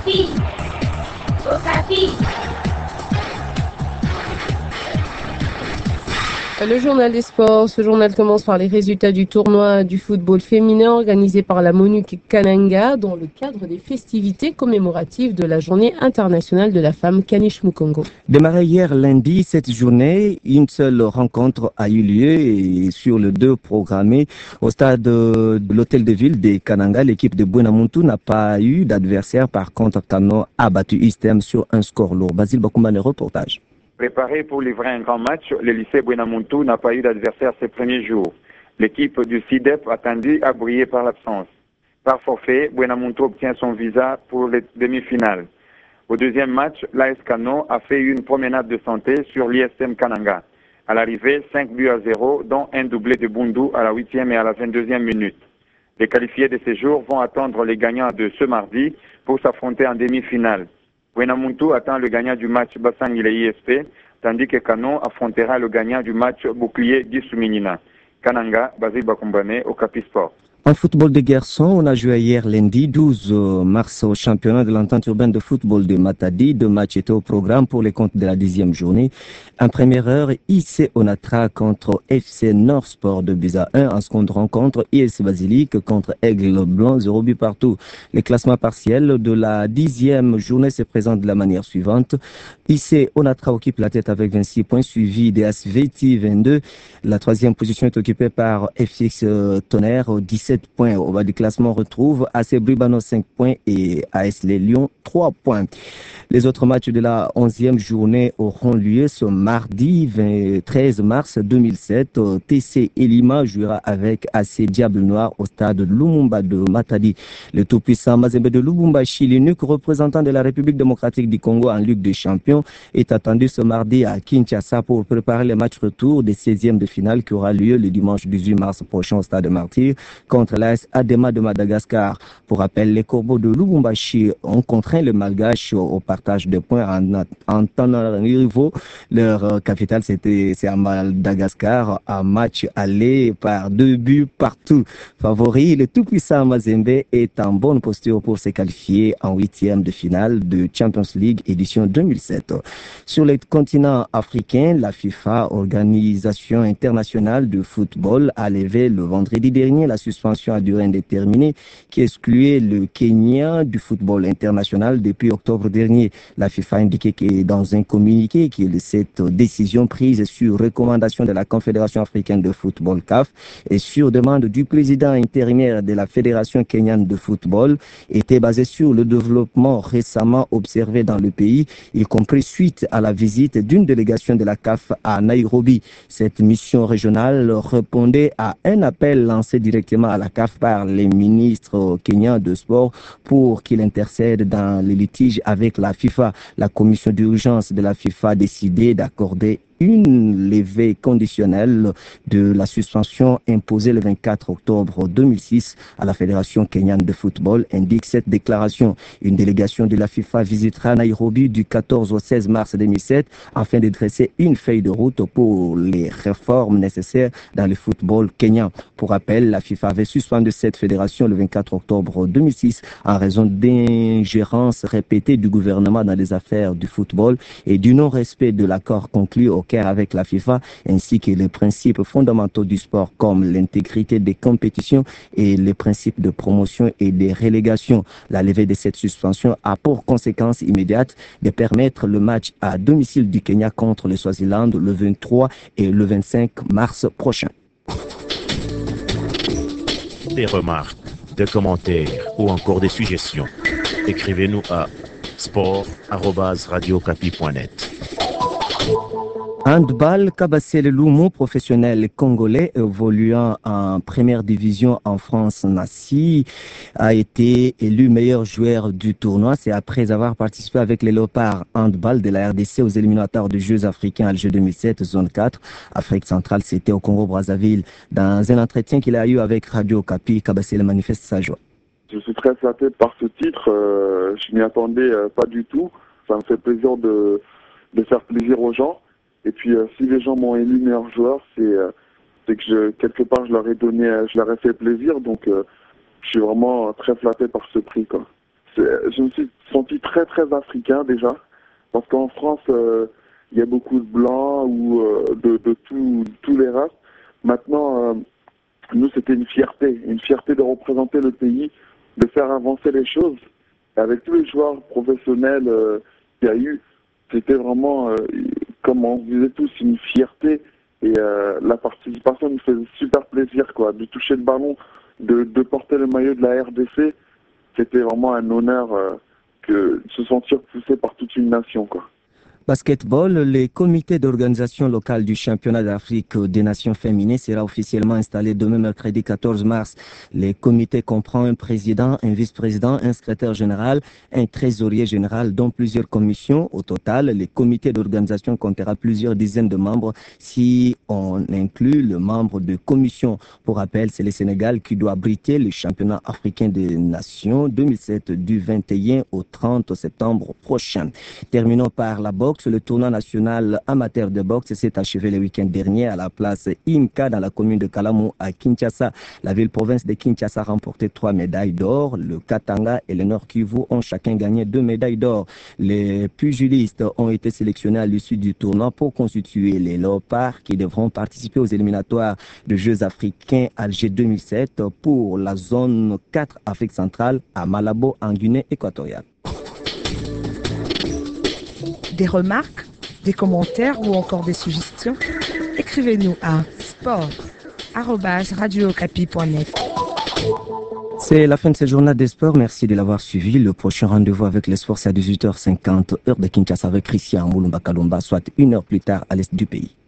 Okapi. Okapi. Le journal des sports. Ce journal commence par les résultats du tournoi du football féminin organisé par la MONUC Kananga dans le cadre des festivités commémoratives de la journée internationale de la femme Kanish Mukongo. Démarré hier lundi, cette journée, une seule rencontre a eu lieu et sur les deux programmés au stade de l'hôtel de ville de Kananga, l'équipe de Buenamuntu n'a pas eu d'adversaire. Par contre, Kano a battu Istem sur un score lourd. Basile Bakoumane, reportage. Préparé pour livrer un grand match, le lycée Buenamuntu n'a pas eu d'adversaire ces premiers jours. L'équipe du CIDEP attendue a brillé par l'absence. Par forfait, Buenamuntu obtient son visa pour les demi-finales. Au deuxième match, l'AS Kano a fait une promenade de santé sur l'ISM Kananga. À l'arrivée, 5-0, dont un doublé de Bundu à la 8e et à la 22e minute. Les qualifiés de ce jour vont attendre les gagnants de ce mardi pour s'affronter en demi-finale. Buenamuntu attend le gagnant du match Bassangile ISP, tandis que Kano affrontera le gagnant du match Bouclier Gisuminina. Kananga, Basile Bakumbane, Okapi Sport. En football de garçons, on a joué hier lundi 12 mars au championnat de l'entente urbaine de football de Matadi. Deux matchs étaient au programme pour les comptes de la 10e journée. En première heure, IC Onatra contre FC Nord Sport de Buza 1. En seconde rencontre, IS Basilique contre Aigle Blanc, 0 but partout. Les classements partiels de la 10e journée se présentent de la manière suivante. IC Onatra occupe la tête avec 26 points, suivi des ASVT 22. La troisième position est occupée par FX Tonnerre, 17 points. Au bas du classement, on retrouve AC Bribano 5 points et AS Les Lions 3 points. Les autres matchs de la 11e journée auront lieu ce mardi 13 mars 2007. TC Elima jouera avec AC Diable Noir au stade Lumumba de Matadi. Le tout-puissant Mazembe de Lubumbashi, l'unique représentant de la République démocratique du Congo en Ligue des Champions, est attendu ce mardi à Kinshasa pour préparer les matchs retour des 16e de finale qui aura lieu le dimanche 18 mars prochain au stade Martyr contre l'AS Adema de Madagascar. Pour rappel, les Corbeaux de Lubumbashi ont contraint le Malgache au partage de points en tenant rivaux. Leur capitale, c'est à Madagascar, un match aller par 2 buts partout. Favori, le tout-puissant Mazembe est en bonne posture pour se qualifier en 8e de finale de Champions League édition 2007. Sur le continent africain, la FIFA, Organisation internationale de football, a levé le vendredi dernier la suspension à durée indéterminée qui excluait le Kenya du football international depuis octobre dernier. La FIFA a indiqué que dans un communiqué que cette décision prise sur recommandation de la Confédération africaine de football CAF et sur demande du président intérimaire de la Fédération kenyane de football était basée sur le développement récemment observé dans le pays, y compris suite à la visite d'une délégation de la CAF à Nairobi. Cette mission régionale répondait à un appel lancé directement à la CAF par les ministres kenyans de sport pour qu'il intercède dans les litiges avec la FIFA. La commission d'urgence de la FIFA a décidé d'accorder une levée conditionnelle de la suspension imposée le 24 octobre 2006 à la Fédération kenyane de football, indique cette déclaration. Une délégation de la FIFA visitera Nairobi du 14 au 16 mars 2007 afin de dresser une feuille de route pour les réformes nécessaires dans le football kenyan. Pour rappel, la FIFA avait suspendu cette fédération le 24 octobre 2006 en raison d'ingérences répétées du gouvernement dans les affaires du football et du non-respect de l'accord conclu au avec la FIFA, ainsi que les principes fondamentaux du sport comme l'intégrité des compétitions et les principes de promotion et de relégation. La levée de cette suspension a pour conséquence immédiate de permettre le match à domicile du Kenya contre le Swaziland le 23 et le 25 mars prochain. Des remarques, des commentaires ou encore des suggestions. Écrivez-nous à sport@radiocapi.net. Handball, Kabassel Loumou, professionnel congolais évoluant en première division en France, Nassi, a été élu meilleur joueur du tournoi. C'est après avoir participé avec les Léopards Handball de la RDC aux éliminatoires des Jeux africains Alger 2007, zone 4, Afrique centrale. C'était au Congo-Brazzaville. Dans un entretien qu'il a eu avec Radio Okapi, Kabassel manifeste sa joie. Je suis très flatté par ce titre. Je m'y attendais pas du tout. Ça me fait plaisir de faire plaisir aux gens. Et puis, si les gens m'ont élu meilleur joueur, c'est que quelque part, je leur ai fait plaisir. Donc, je suis vraiment très flatté par ce prix, quoi. je me suis senti très très africain déjà, parce qu'en France, il y a beaucoup de blancs ou de tous les races. Maintenant, nous, c'était une fierté de représenter le pays, de faire avancer les choses. Avec tous les joueurs professionnels qu'il y a eu, c'était vraiment, comme on disait tous, une fierté. Et la participation nous faisait super plaisir, quoi, de toucher le ballon, de porter le maillot de la RDC. C'était vraiment un honneur de se sentir poussé par toute une nation, quoi. Basketball, le comité d'organisation locale du championnat d'Afrique des nations féminines sera officiellement installé demain mercredi 14 mars. Le comité comprend un président, un vice-président, un secrétaire général, un trésorier général, dont plusieurs commissions. Au total, le comité d'organisation comptera plusieurs dizaines de membres si on inclut le membre de commission. Pour rappel, c'est le Sénégal qui doit abriter le championnat africain des nations 2007 du 21 au 30 septembre prochain. Terminons par la boxe. Le tournoi national amateur de boxe s'est achevé le week-end dernier à la place Imka dans la commune de Kalamou à Kinshasa. La ville-province de Kinshasa a remporté 3 médailles d'or. Le Katanga et le Nord Kivu ont chacun gagné 2 médailles d'or. Les pugilistes ont été sélectionnés à l'issue du tournoi pour constituer les léopards qui devront participer aux éliminatoires des Jeux africains Alger 2007 pour la zone 4 Afrique centrale à Malabo en Guinée équatoriale. Des remarques, des commentaires ou encore des suggestions, écrivez-nous à sport@radiocapi.net. C'est la fin de ce journal des sports. Merci de l'avoir suivi. Le prochain rendez-vous avec les sports, c'est à 18h50, heure de Kinshasa avec Christian Moulumba Kalumba, soit 1 heure plus tard à l'est du pays.